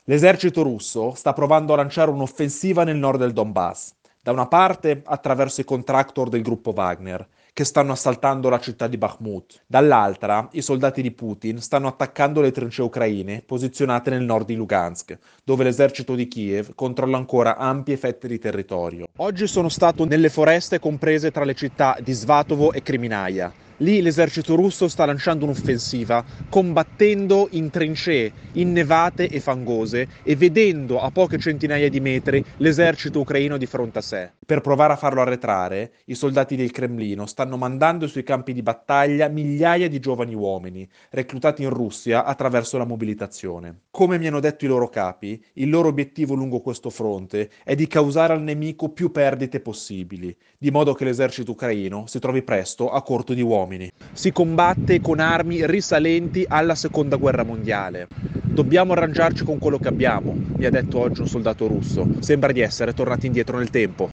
L'esercito russo sta provando a lanciare un'offensiva nel nord del Donbass, da una parte attraverso i contractor del gruppo Wagner, che stanno assaltando la città di Bakhmut, dall'altra i soldati di Putin stanno attaccando le trincee ucraine posizionate nel nord di Lugansk, dove l'esercito di Kiev controlla ancora ampie fette di territorio. Oggi sono stato nelle foreste comprese tra le città di Svatovo e Kreminaia. Lì l'esercito russo sta lanciando un'offensiva, combattendo in trincee innevate e fangose e vedendo a poche centinaia di metri l'esercito ucraino di fronte a sé. Per provare a farlo arretrare, i soldati del Cremlino stanno mandando sui campi di battaglia migliaia di giovani uomini, reclutati in Russia attraverso la mobilitazione. Come mi hanno detto i loro capi, il loro obiettivo lungo questo fronte è di causare al nemico più perdite possibili, di modo che l'esercito ucraino si trovi presto a corto di uomini. Si combatte con armi risalenti alla seconda guerra mondiale. Dobbiamo arrangiarci con quello che abbiamo, mi ha detto oggi un soldato russo. Sembra di essere tornati indietro nel tempo.